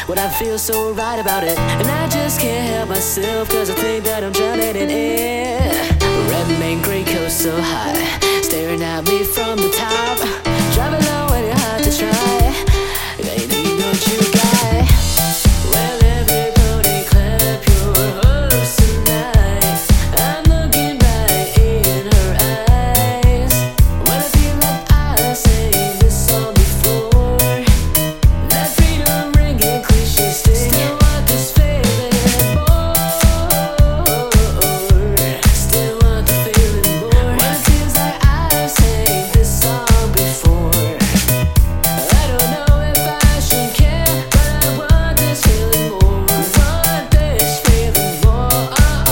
what I feel so right about it. And I just can't help myself, cause I think that I'm drowning in it. Red main, gray coast so high, staring at me from the top. Driving low and you're hard to try. You need what you got. Well, everybody clap your hands tonight. I'm looking right in her eyes. When I feel like I sang this song before, that freedom ringing cliche sting. Still want this feeling more. Still want the feeling more. When it feels like I've sang this song before. I don't know if I should care, but I want this feeling more. Want this feeling more.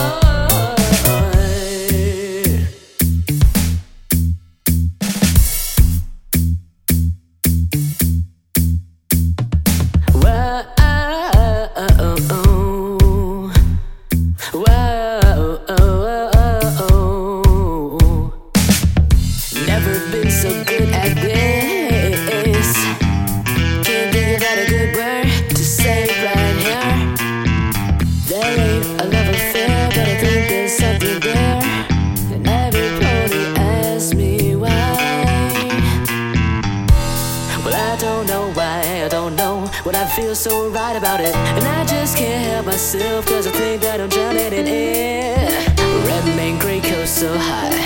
Never been so good at this. Can't think about a good word to say right here. There ain't a love affair, but I think there's something there. And everybody asks me why. Well, I don't know why, I don't know what I feel so right about it. And I just can't help myself, cause I think that I'm drowning in it. Red main, gray coast so high,